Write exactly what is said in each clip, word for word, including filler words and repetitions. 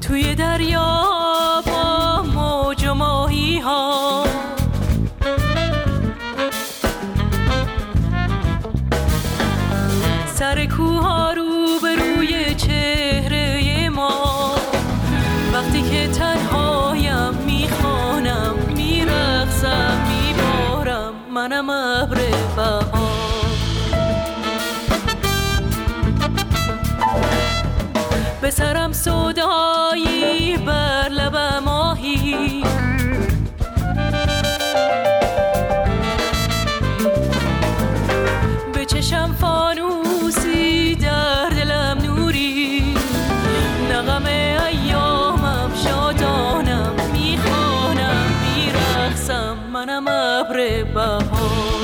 توی دریا با موج و ماهی ها، سر کوها رو به روی چهره ما، وقتی که تنهایم میخوانم میرقصم میبارم منم ابر بهار. به سرم سودایی بر لب ماهی، به چشم فانوسی در دلم نوری، نغم ایامم شادانم میخوانم میرقصم منم ابر بهار.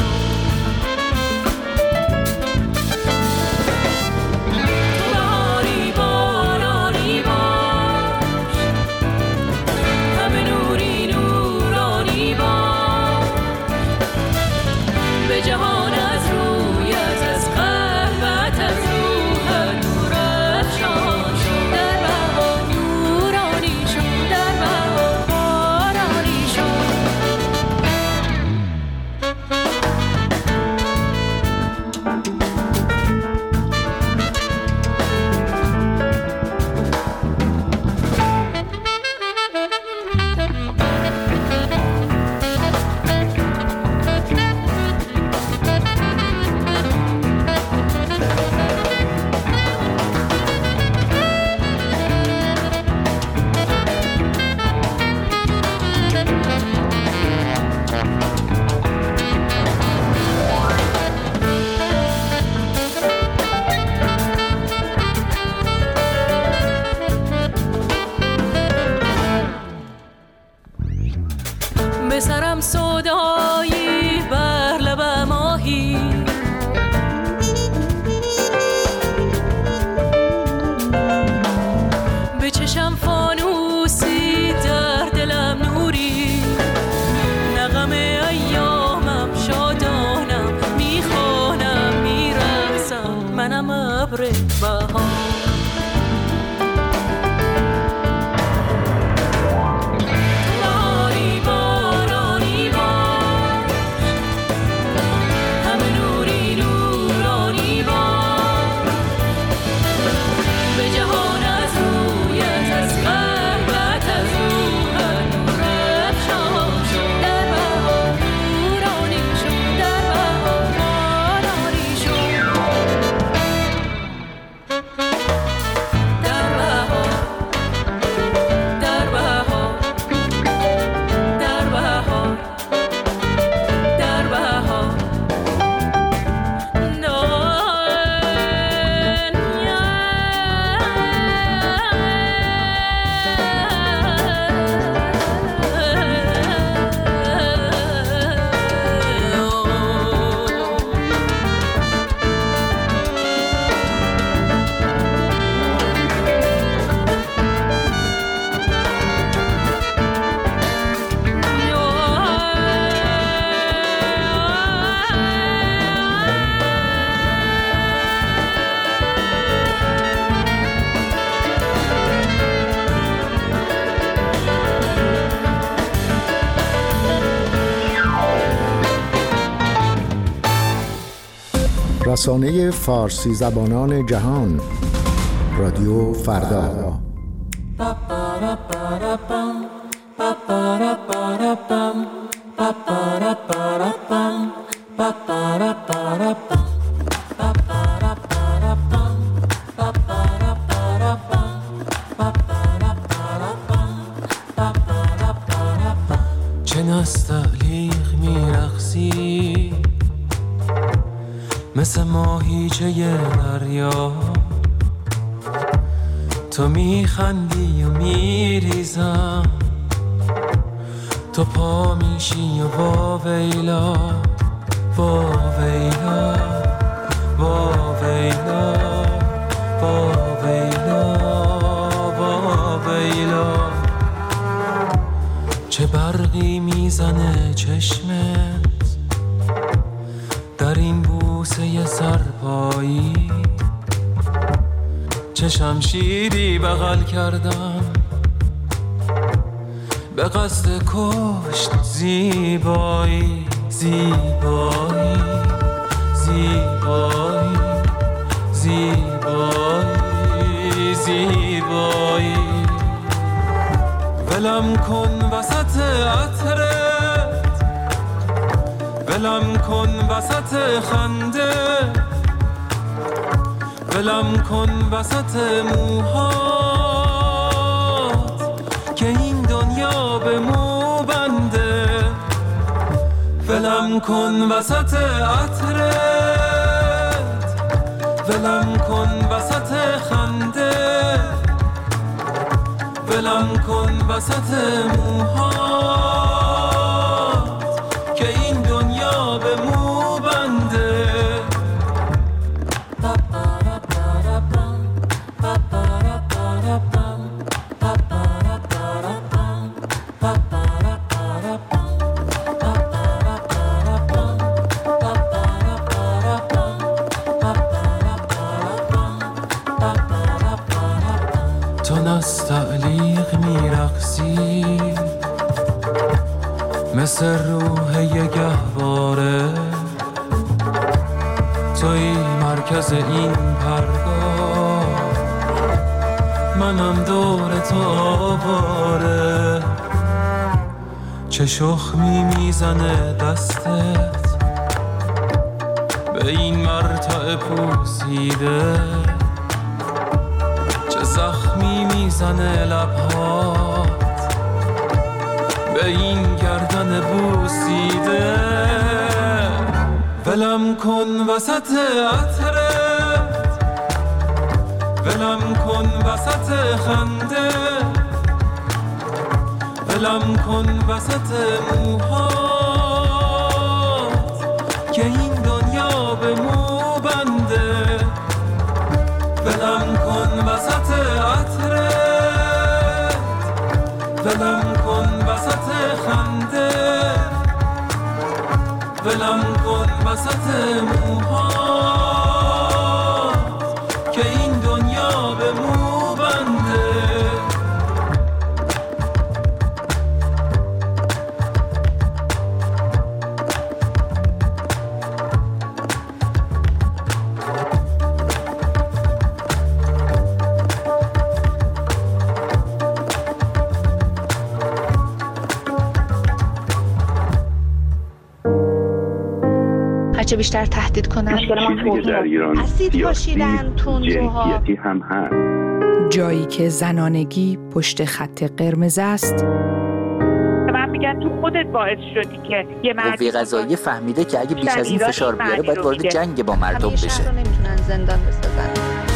به سرم سودایی بر لب ماهی، به چشم فانوسی در دلم نوری، نغم ایامم شادانم میخوانم میرقصم منم ابر بهار. رسانه فارسی زبانان جهان، رادیو فردا. چه نستعلیق میرقصی مثل ماهیچه دریا، تو میخندی و میریزم، تو پا میشی و با ویلا با ویلا با ویلا با ویلا با ویلا. چه برقی میزنه چشمت در این بوسه سرپایی، چه شمشیری بغل کردم به قصد کشت زیبایی زیبایی زیبایی زیبایی زیبایی ولم کن وسط عطرت ولم کن وسط خنده ولم کن وسط موهات که این دنیا به مو بنده ولم کن وسط عطرت ولم کن وسط خنده ولم کن وسط موهات که این دنیا به مو بنده مثل روح یه گهواره توی مرکز این پرگاه منم دور تو آواره چه شخمی میزنه دستت به این مرتع پوسیده چه زخمی میزنه لبهات به این گردن بوسیده ولم کن وسط عطرت ولم کن وسط خنده ولم کن وسط موهات که این دنیا به مو بنده ولم کن وسط عطرت ولم کن وسط خنده ولم کن وسط موهات که این دنیا به مو بنده هرچه بیشتر تهدید کنن اسید پاشیدن تندروها هم هست. جایی که زنانگی پشت خط قرمز است من میگن تو خودت باعث شدی که یه مردی قوه قضاییه فهمیده که اگه بیش از این فشار بیاره باید وارد جنگ با مردم بشه. همیشه رو نمیتونن زندان بسازن.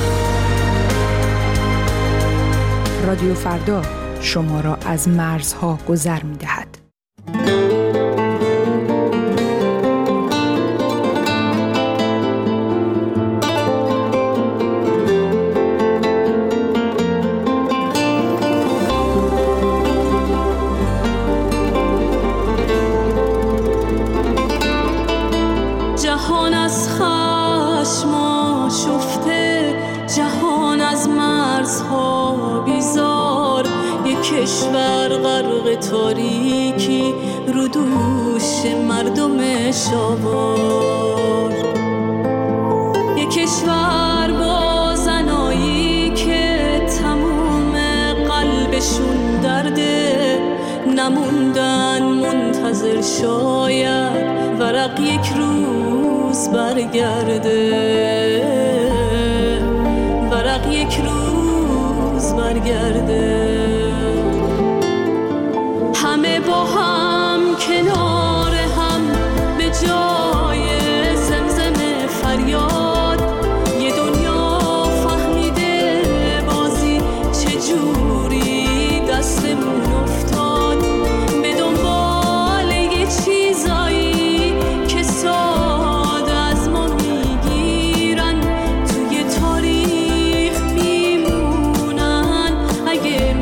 رادیو فردا شما را از مرزها گذر می‌دهد. جهان از خشم آشفته، جهان از مرزها بیزار، یک کشور غرق تاریکی رو دوش مردم شاوار، یک کشور با زنایی که تموم قلبشون درده، نموندن منتظر شاید ورق یک روز برگرده، ورق یک روز برگرده. همه با هم کنار هم به جای زمزم فریاد، یه دنیا فهمیده بازی چجوری دستمون افتاد، به دنبال یه چیزایی که ساده از ما میگیرن، توی تاریخ میمونن اگه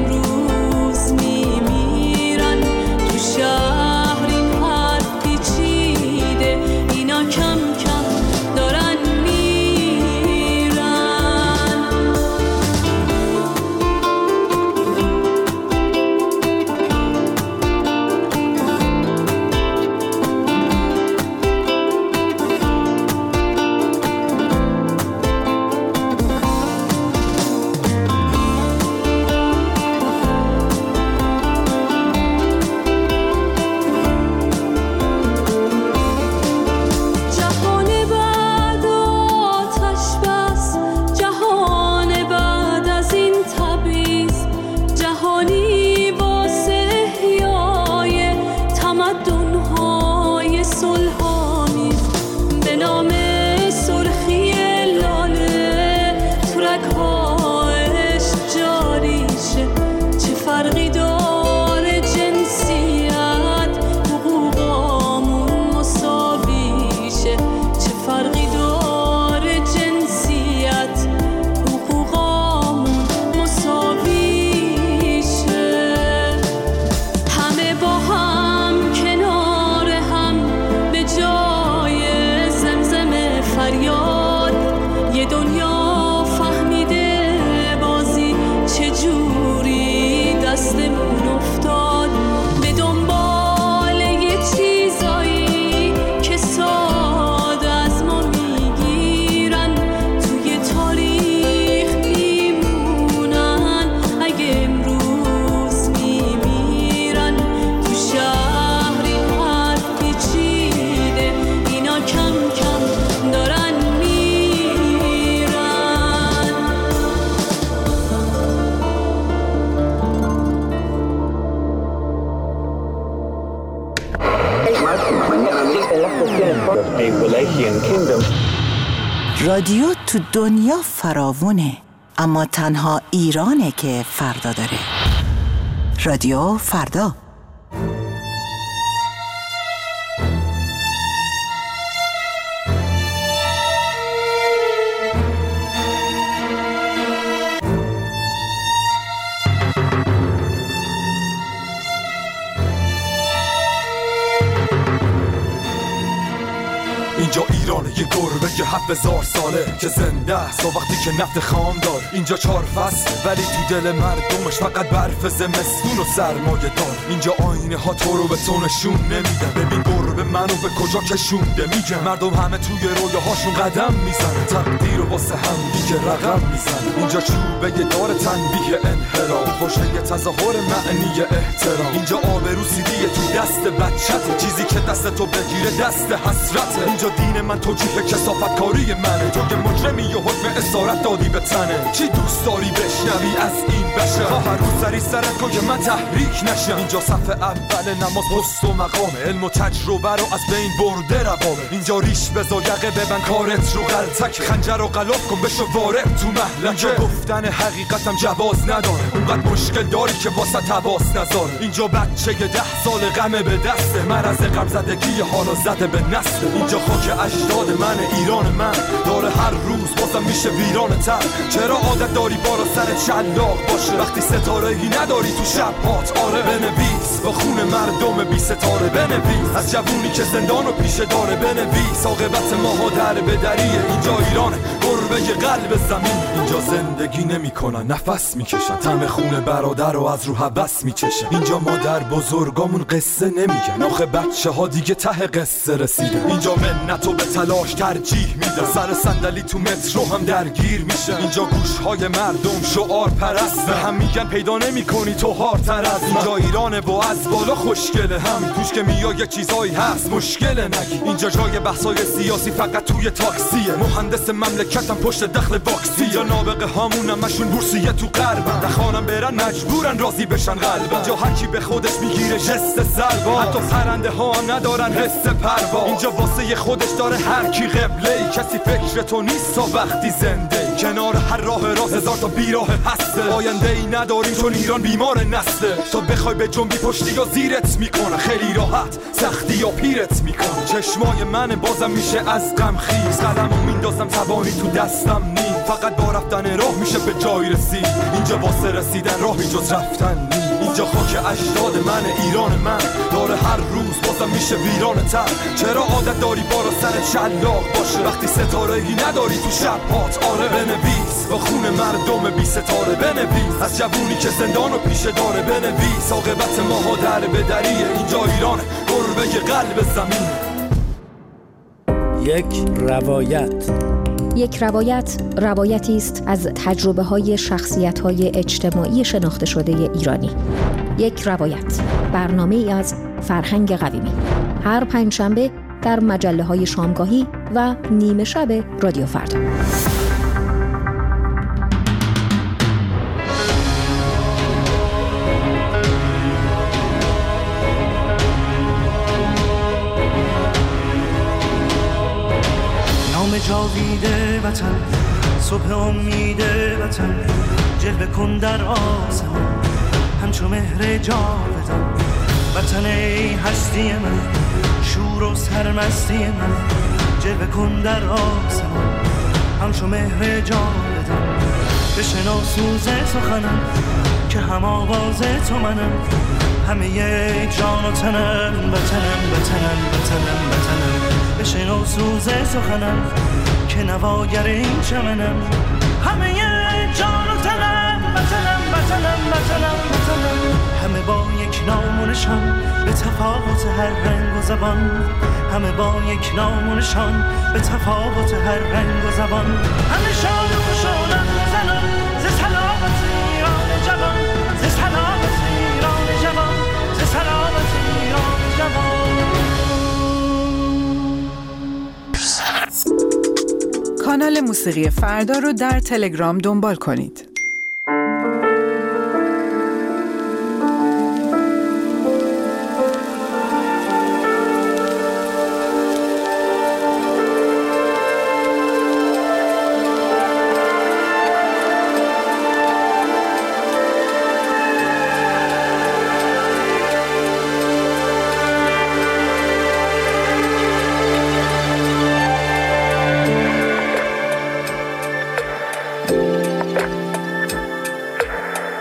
رادیو تو دنیا فراوونه، اما تنها ایرانه که فردا داره. رادیو فردا. اینجا ایرانه یه گربه که هفت هزار ساله که زنده است و وقتی که نفت خام دار. اینجا چهار فصل ولی تو دل مردمش فقط برف زمستون و سرمایه دار. اینجا آینه ها تو رو به تو نشون نمیدن. ببین گربه منو به کجا کشونده میگن. مردم همه توی رویاهاشون قدم میزنن، تقدیر و واسه هم دیگه رقم میزنن. اینجا چوبه دار تنبیه انحراف، خوشه تظاهر معنی احترام. اینجا آبرو سیدیه تو دست بچته، چیزی که دست تو بگیره دست حسرته. اینجا دین من توجیه کثافت کاری منه، تو که مجرمی و حکم اسارت دادی به تنه. چی دوست داری بشنوی از این بشه؟ ها هر روز سری سرت کن که من تحریک نشم. اینجا صف اول نماز حس و مقام، علم و تجربه رو از بین برده روابه. اینجا ریش بزا یقه ببن کارت رو غلطک، خنجر رو غلاف کن بشو وارد تو محلکه. اینجا گفتن حقیقتم جواز نداره، اونقدر مشکل داری که واسه تواس نذاره. اینجا بچه ده سال غمه به دسته، مرض غم زدگی حالا زده به نسل. اینجا خاک اجداد من، ایران من داره هر روز بازم میشه ویران تر. چرا عادت داری بالا سر شلاق باشه وقتی ستاره ای نداری تو شب هات؟ آره بنویس با خون مردم بی ستاره، بنویس از جوونی که زندان و پیشه داره، بنویس عاقبت ماها در بدریه. اینجا ایرانه گربه قلب زمین، اینجا زندگی نمیکنن نفس میکشن، طعم خون برادر رو از رو هوس میچشن. اینجا مادر بزرگامون قصه نمیگن، آخه بچه ها دیگه ته قصه رسیدن. اینجا منتو به تلاش ترجیح میدن، سر صندلی تو مترو هم درگیر میشن. اینجا گوشهای مردم شعار پرست، به هم میگن پیدا نمیکنی تو هارتر از. اینجا ایرانه و از بالا خوشگله، همین توش که میای یه چیزایی هست مشکل نگی. اینجا جای بحثای سیاسی فقط توی تاکسیه، مهندس مملکتم پشت دخل واکسی. اینجا نابغه هامون همشون بورسیه تو غربن، نخوانم برن مجبورن راضی بشن قلبن. اینجا هر کی به خودش میگیره جست سلوا، حتی پرنده ها هم ندارن حس پروا. اینجا واسه خودش داره هر کی قبله ای، کسی فکر تو نیست تا وقتی زنده ای. کنار هر راه راست هزار تا بیراه هسته، آینده ای نداریم چون ایران بیمار نسته. تا بخوای به جنبی پشتی یا زیرت میکنه، خیلی راحت سختی یا پیرت میکنه. چشمای من بازم میشه از غم خیز، قلمو میندازم توانی تو دستم نیم. فقط با رفتن راه میشه به جای رسید، اینجا واسه رسیدن راهی جز رفتن نیم. اینجا خاک اجداد من، ایران من داره هر روز بازم میشه ویران تر. چرا عادت داری بالا سر شلاق باشه وقتی ستاره ای نداری تو شب هات؟ آره بنویس با خون مردم بی ستاره، بنویس از جوونی که زندان و پیشه داره، بنویس عاقبت ماها در بدریه. اینجا ایران گربه قلب زمین. یک روایت یک روایت روایتی است از تجربه‌های شخصیت‌های اجتماعی شناخته شده ایرانی. یک روایت، برنامه‌ای از فرهنگ قویمی، هر پنجشنبه در مجله‌های شامگاهی و نیمه شب رادیو فردا. جاویده وطن، صبح امید وطن، جلوه کن در آسمان همچو مهر جاودان. وطن ای هستی من، شور و سرمستی من، جلوه کن در آسمان همچو مهر جاودان. بشنو سوز سخنم که هم آواز تو منم، همه جان و تنم، وطنم وطنم وطنم وطنم. بشنو سوز سخنم که نواگر این چمنم، همه جان و تنم، وطنم وطنم وطنم وطنم. همه با یک نام و نشان به تفاوت هر رنگ و زبان، همه با یک نام و نشان به تفاوت هر رنگ و زبان. همه شاد و خوشحالم زنان ز سلامت ایران جوان، ز سلامت ایران جوان، ز سلامت ایران جوان. کانال موسیقی فردا رو در تلگرام دنبال کنید.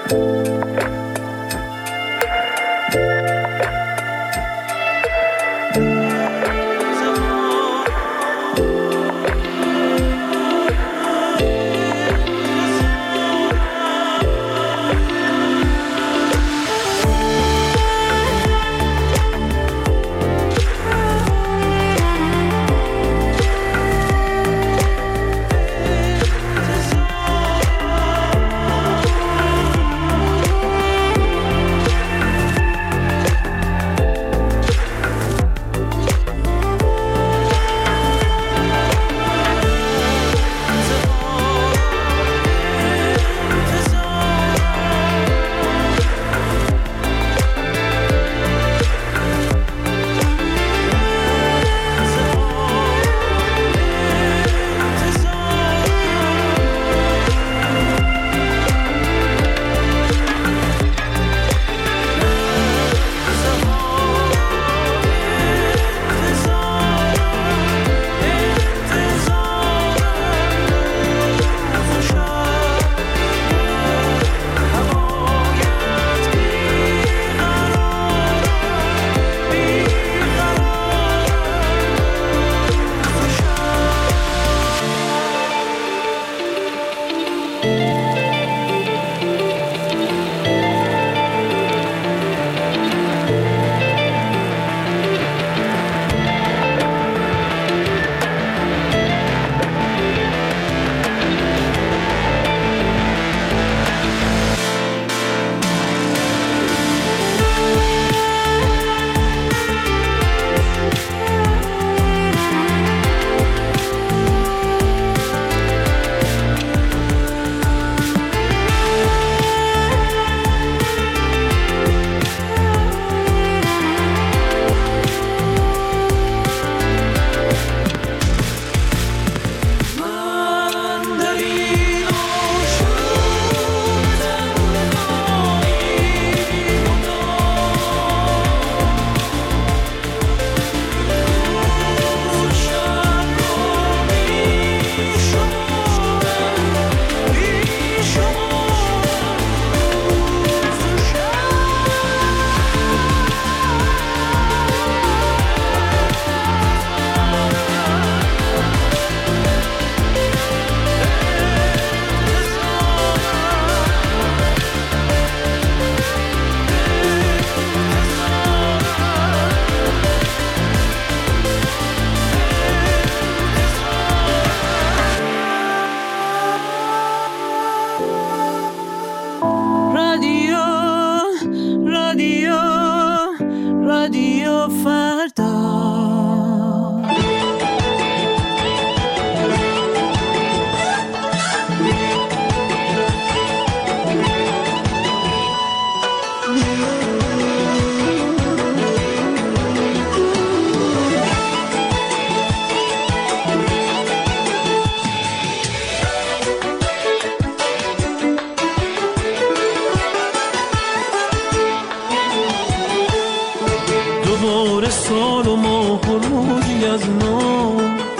دوباره سال و ماه و روزی از نو،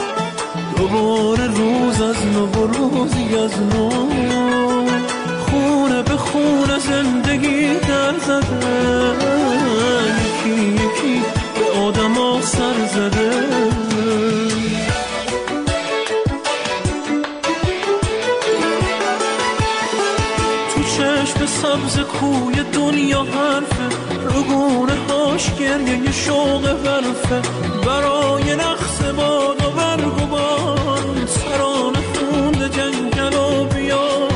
دوباره روز از نو و روزی از نو، خونه به خونه زندگی در زده، یکی یکی به آدم ها سر زده. تو چشم سبز کوی دنیا حرفه، رگونه هاش گریه شوق ورفه، برای نقص باد و برگ و باد سرانه خونده جنگل و بیاد.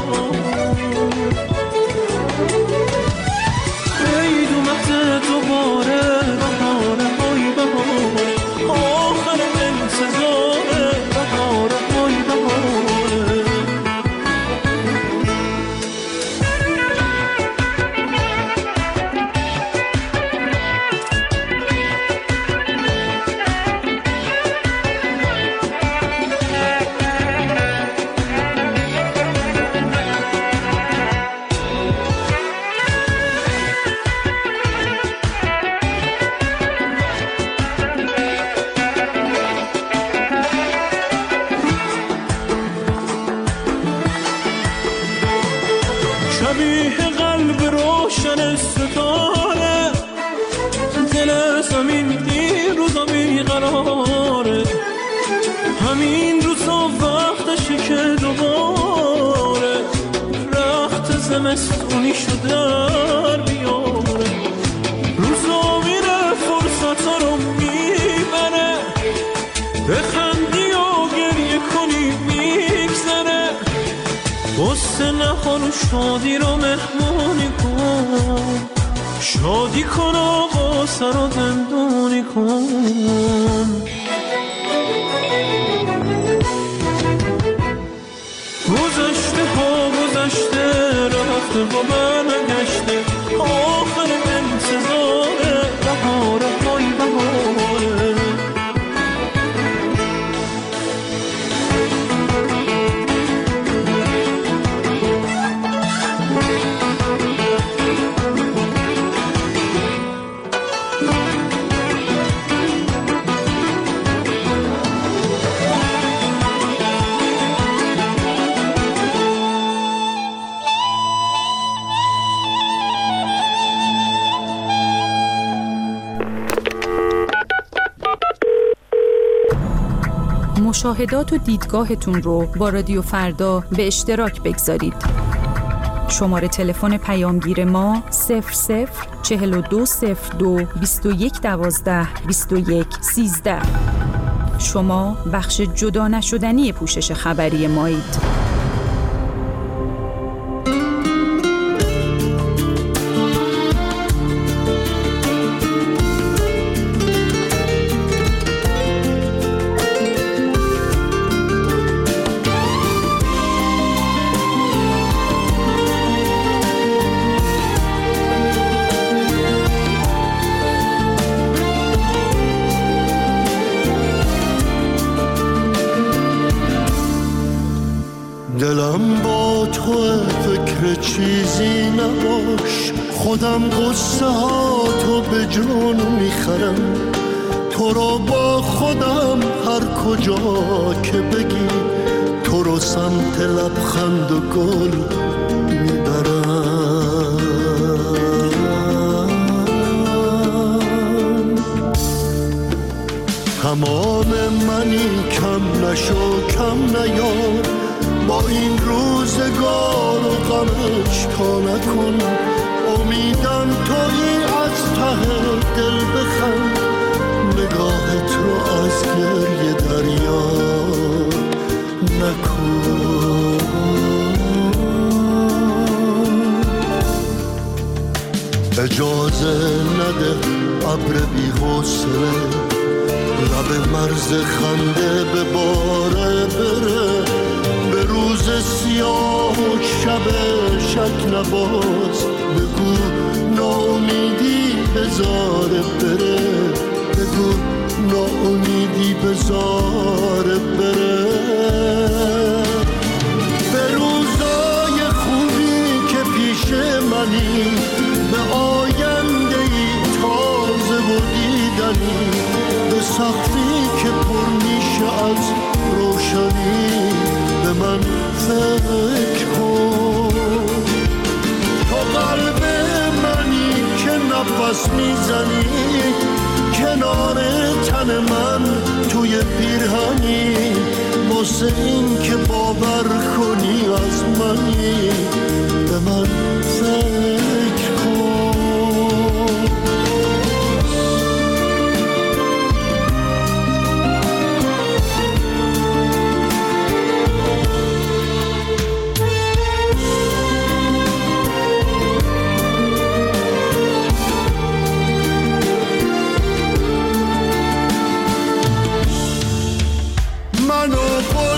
عید اومده دوباره، بهاره های بهاره، آخر انتظاره، بهاره های بهاره. دل به روشن ستاره، دل زمین این روزا بیقراره، همین روزا وقتشه که دوباره رخت زمستونی شده در بیاره. روزا میره فرصتا رو میبره، بخندی و گریه کنی میگذره، غصه نخور و شادی رو مهمونی کن، شادی کن و غصه رو زندونی کن. گذشته ها گذشته رفته و برنگشته، آخر انتظاره بهاره های بهاره. مشاهدات و دیدگاهتون رو با رادیو فردا به اشتراک بگذارید. شماره تلفن پیامگیر ما صفر صفر چهل و دو صفر دو بیست و یک دوازده بیست و یک سیزده. شما بخش جدا نشدنی پوشش خبری مایید. دلم با تو فکر چیزی نباش، خودم قصه ها تو به جون میخرم، تو رو با خودم هر کجا که بگی، تو رو سمت لبخند و گل میبرم. تمام منی کم نشو کم نیار، با این روزگار و غمش تا نکن، امیدم تویی از ته دل بخند، نگاهت رو از گریه دریا نکن. اجازه نده ابر بی حوصله لب مرز خنده به باره بره، به روز سیاه و شب شک نباز، بگو ناامیدی بذاره بره، بگو ناامیدی بذاره بره. به روزای خوبی که پیش منی، به آیندهی تازه و دیدنی، به سقفی که پر میشه از روشنی، به من فکر کن. تو قلب منی که نفس میزنی، کنار تن من توی پیرهنی، واسه این که باور کنی از منی، به من فکر کن.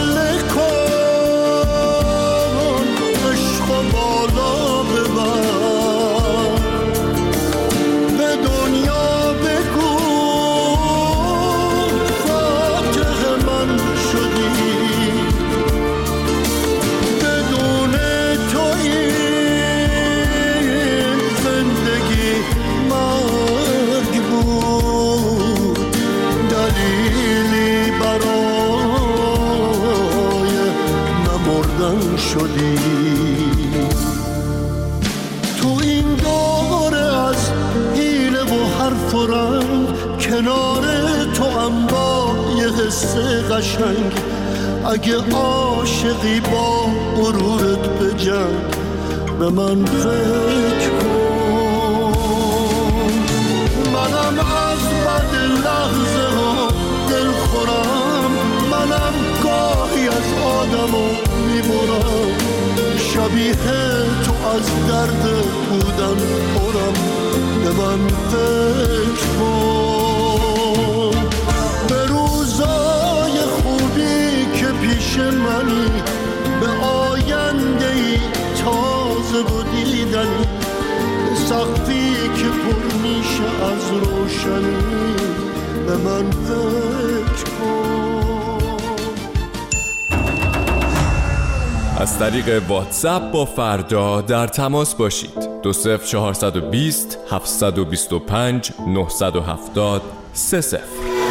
بالا ببر حرف و رنگ کنار تو هم با یه حس قشنگ. اگه عاشقی با غرورت بجنگ به من فکر کن. منم از بد لحظه ها دل خورم، منم گاهی از آدمو میبرم. شبیه تو از درد بودن پرم، به من فکر کن. به روزای خوبی که پیش منی، به آینده ای تازه و دیدنی، به سقفی که پر میشه از روشنی، به من فکر کن. از طریق واتساپ با فردا در تماس باشید. دو صفر چهارصد و بیست هفتصد و بیست و پنج نهصد و هفتاد سه صفر.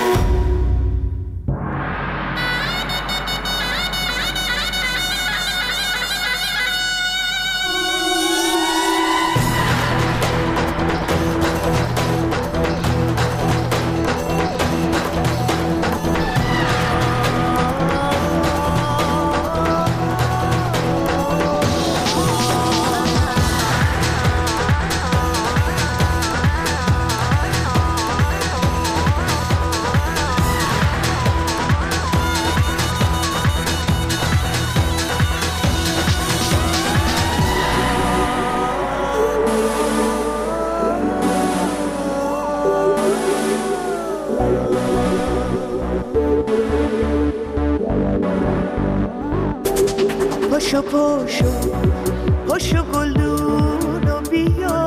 پاشو پاشو پاشو گلدونو بیا،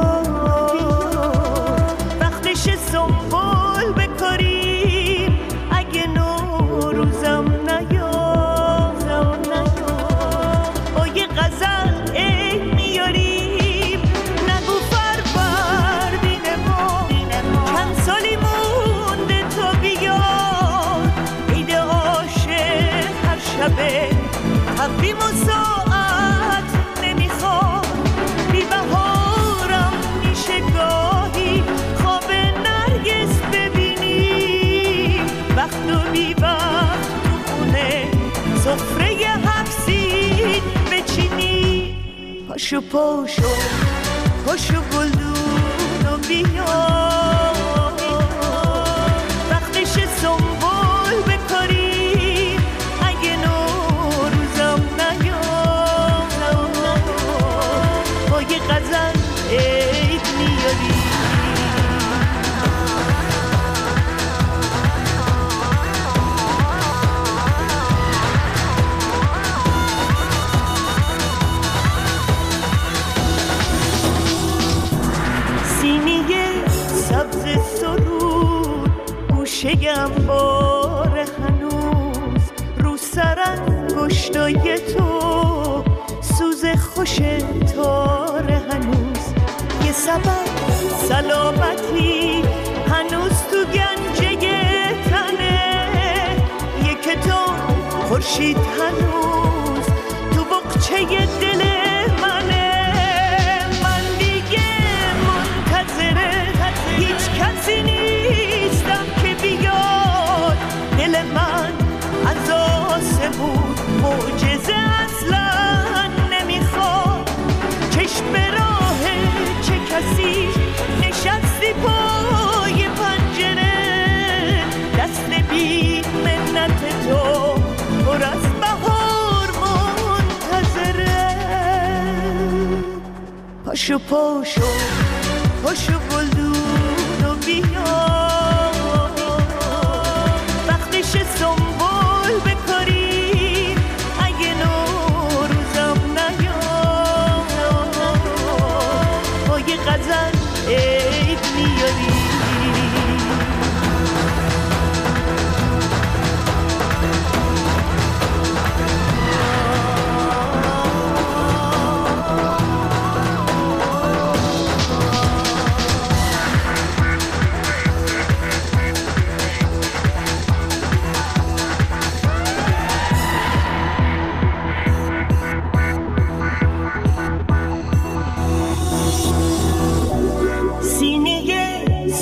وقتش سنبول بکاریم اگه نوروزم نیازم نیاز. با یه غزل عید میاریم، نگو فروردین ما چند سالی مونده تا بیاد. عید عاشق هر شبه تقویم و ساعت نمیخواد، بی بهارم میشه گاهی خواب نرگس ببینی. وقت و بی وقت تو خونه سفره هفسین بچینی. پاشو پاشو پاشو گلدونو بیا، وقتش سنبول بکاریم اگه نوروزم نیازم نیاز. با یه غزل عید میاری. سینی سبز سرود گوشه‌ام باره هنوز، رو سر انگشتای تو سوز خوش تاره هنوز. یه سبب سلامتی هنوز تو گنجه تنه، یک تو خورشید هنوز تو بقچه دل منه. من دیگه منتظره هیچ کسی نیستم که بیاد. دل من از آسمون معجزه اصلا نمیخواد. چشم راه چه کسی نشستی پای پنجره، دست بی منت تو پر از بهار منتظره. پاشو پاشو پاشو گلدونو بیا، وقتش سنبول بکاریم اگه نوروزم نیازم نیاز. با یه غزل عید میاری.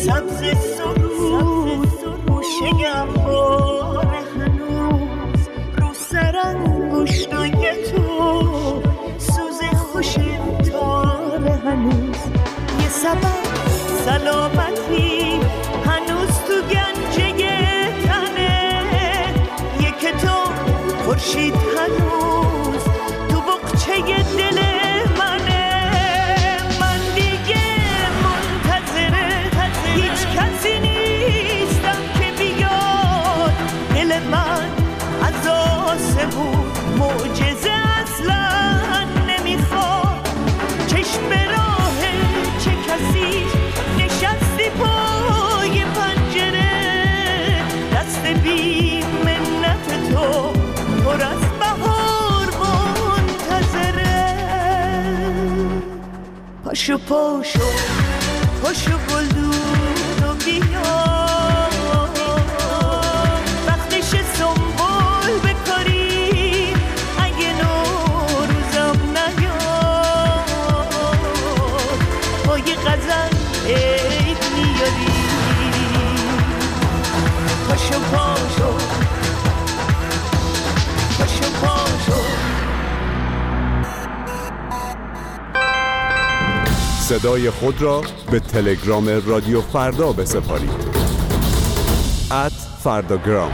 سبز سرود موشگم باره هنوز رو سرانگشتای تو سوز خوشم تاره هنوز یه سبب سلامتی هنوز تو گنجه تنه یک تو خورشید هنوز تو بقچه دل منه من دیگه منتظره هیچ کسی نیستم که بیاد دل من از آسمون معجزه اصلا نمیخواد چشم به راه چه کسی نشستی پای پنجره دست بی منت تو پر از بهار منتظره پاشو پاشو پاشو گلدون و بیا وقتش سنبول بکاری اگه نوروزم نیاد با یه غزل عید میاری پاشو پاشو پاشو پاشو صدای خود را به تلگرام رادیو فردا بسپارید ات فرداگرام.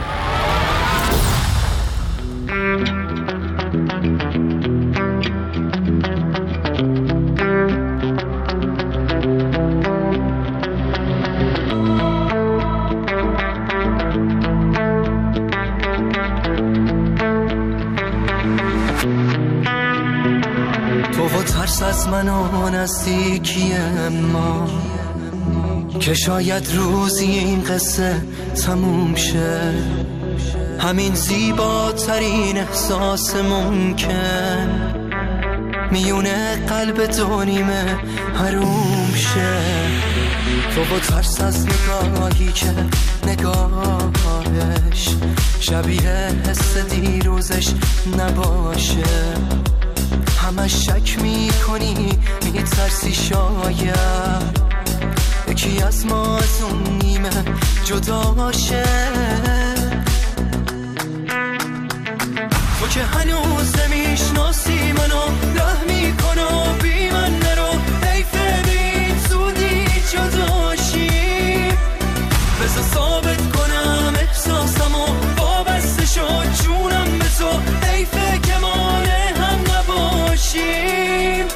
از من و نزدیکی ما که شاید روزی این قصه تموم شه همین زیباترین احساس ممکن میونه قلب دو نیمه حروم شه تو با ترس از نگاهی که نگاهش شبیه حس دیروزش نباشه همش شک میکنی میترسی شاید یکی از ما از اون نیمه جدا شه تو که هنوز نمیشناسی منو ره میکنو بی من نرو حیفه بین زودی جدا شیم بذار ثابت کنم احساسمو وابسته شد جونم به تو حیفه که مانه هم نباشیم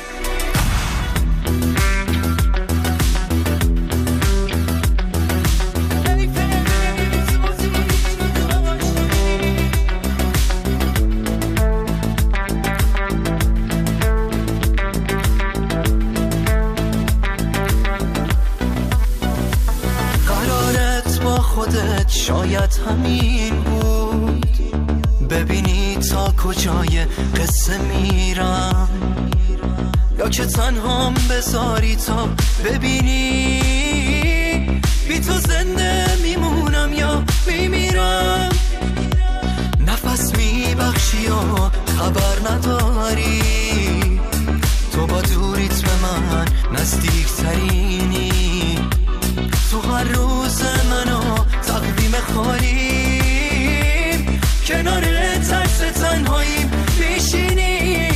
قرارت با خودت شاید همین بود ببینی تا کجای قصه میرم یا که تنهام بذاری تا ببینی بی تو زنده میمونم یا میمیرم نفس میبخشی و خبر نداری تو با دوریت به من نزدیک ترینی تو هر روز منو تقویم خالیم کنار ترس تنهاییم میشینی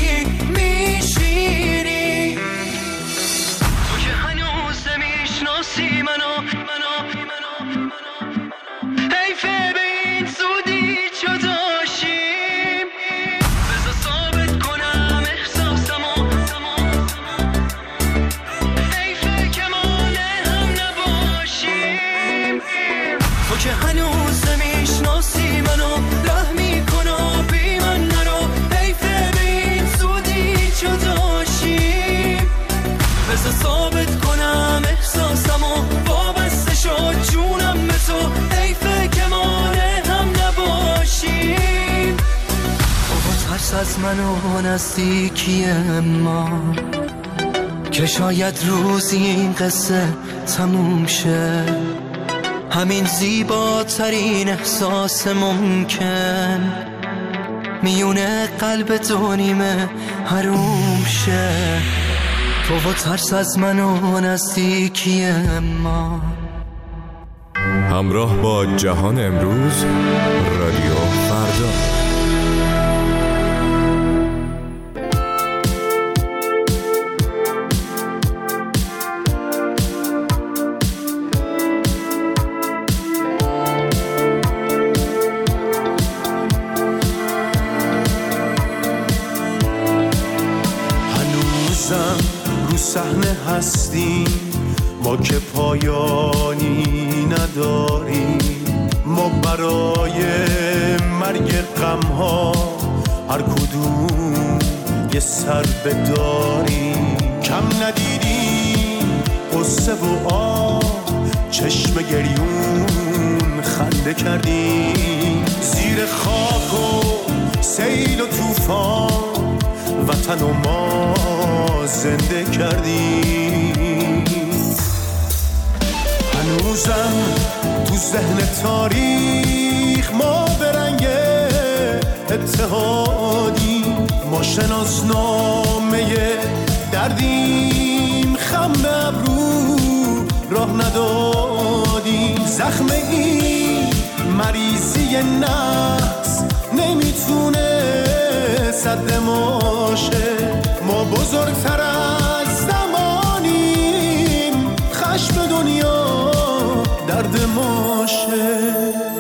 میشینی تو که هنوز نمیشناسی منو منو منو حیفه به این زودی جداشیم بذار ثابت کنم احساسمو حیفه که مانه هم نباشیم تو که هنوز نمیشناسی منو ره میکنو بی من نرو حیفه به این زودی جداشیم بذار ثابت کنم احساسمو وابسته شد جونم به تو حیفه که مانه هم نباشیم تو با ترس از من و نزدیکی ما که شاید روزی این قصه تموم شه همین زیباترین احساس ممکن میونه قلب دو نیمه حروم شه تو با ترس از من و نزدیکی ما همراه با جهان امروز، رادیو فردا. هنوزم رو صحنه هستیم، ما که پایانی نداریم. ما برای مرگ غم‌ها هر کدوم یه سر بداریم. کم ندیدیم قصه و آه، چشم گریون خنده کردیم. زیر خاک و سیل و طوفان وطن و ما زنده کردیم. هنوزم تو ذهن تاریخ ما به رنگ اتحادی. ما شناسنامه دردیم، خم به ابرو راه ندادیم. زخم این مریضی نفس نمیتونه سد ماشه. ما بزرگتر از زمانیم، خشم دنیا درد ماشه.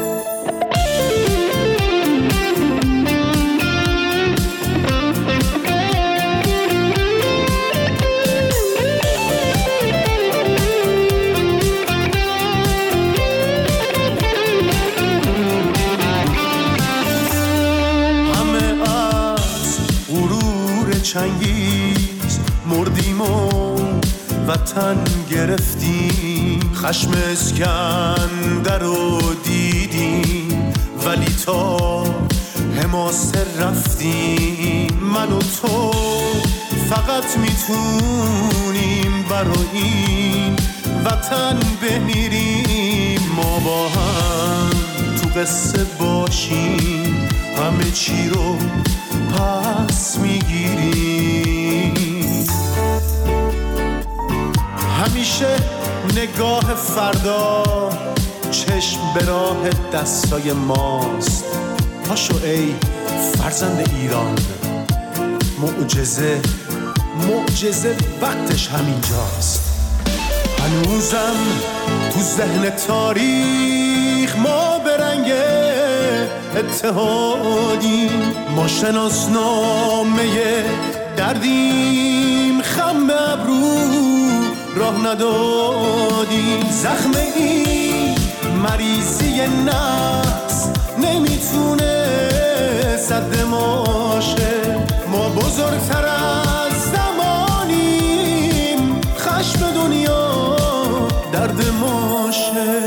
چنگیز مردیم و وطن گرفتیم. خشم اسکندر رو دیدیم، ولی تا حماسه رفتیم. من و تو فقط میتونیم برای این وطن بمیریم. ما با هم تو قصه باشیم، همه چی رو پس میگیریم. همیشه نگاه فردا چشم به راه دستای ماست. پاشو ای فرزند ایران، معجزه معجزه وقتش همینجاست. هنوزم تو ذهن تاریخ ما به رنگ اتحادیم. ما شناسنامه دردیم، خم به ابرو راه ندادیم. زخم این مریضی نفس نمیتونه سد ماشه. ما بزرگتر از زمانیم، خشم دنیا درد ماشه.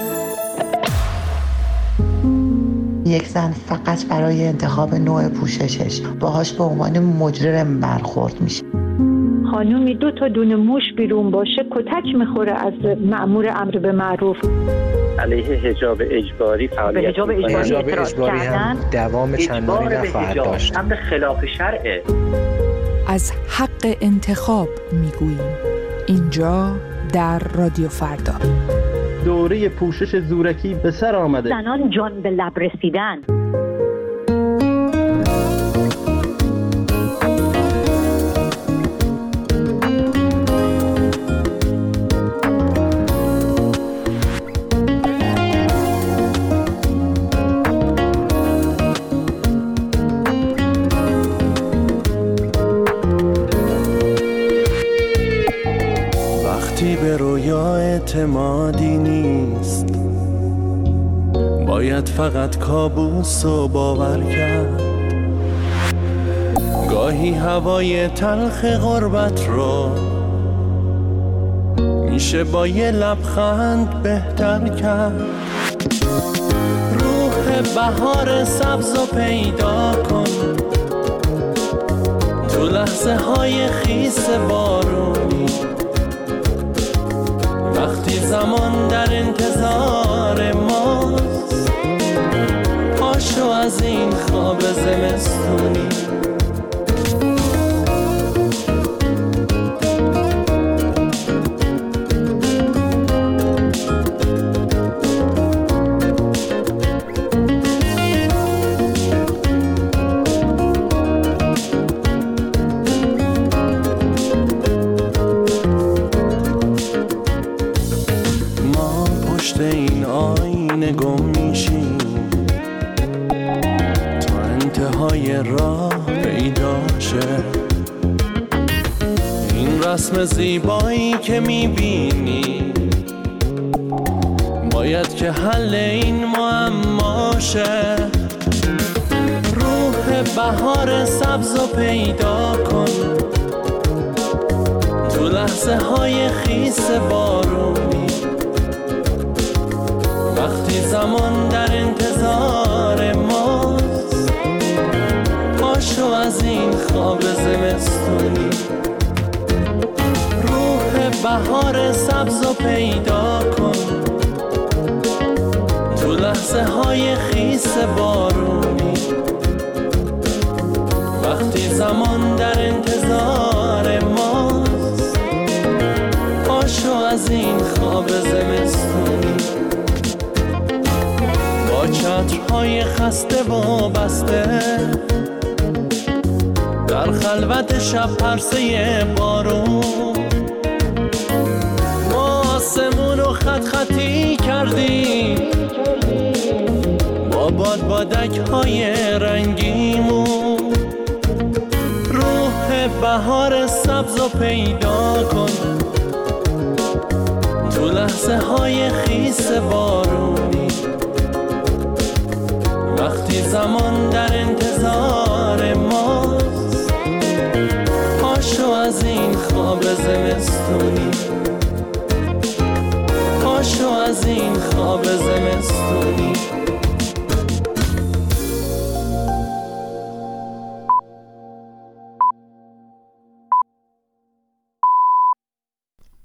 یک زن فقط برای انتخاب نوع پوششش باهاش به عنوان مجرم برخورد میشه. خانومی دو تا دونه موش بیرون باشه کتک میخوره از مأمور امر به معروف. علیه حجاب اجباری فعالیت به حجاب اجباری اعتراض کردن، دوام چندانی نخواهد داشت. امر خلاف شرعه. از حق انتخاب میگوییم اینجا در رادیو فردا. دوره پوشش زورکی به سر آمده. زنان جان به لب رسیدن. وقتی به رویا اعتمادی نیست، باید فقط کابوس و باور کرد. گاهی هوای تلخ غربت رو میشه با یه لبخند بهتر کرد. روح بهار سبز رو پیدا کن تو لحظه های خیس بارونی. وقتی زمان در انتظار ماست، پاشو از این خواب زمستونی. طرف این آینه گم میشیم، تا انتهای راه پیدا شه. این رسم زیبایی که میبینی باید که حل این معما شه. روح بهار سبزو پیدا کن تو لحظه های خیس بارونی، وقتی زمان در انتظار ماست. پاشو از این خواب زمستونی، روح بهار سبزو پیدا کن تو لحظه های خیس بارونی، وقتی زمان در انتظار ماست. پاشو از این خواب زمستونی، با چترهای خسته و بسته در خلوت شب پرسه بارون، ما آسمون رو خط خطی کردیم با باد بادک های رنگیمون. روح بهار سبزو پیدا کن تو لحظه های خیس بارونی، وقتی زمان در انتظار ماست. پاشو از این خواب زمستونی، پاشو از این خواب زمستونی.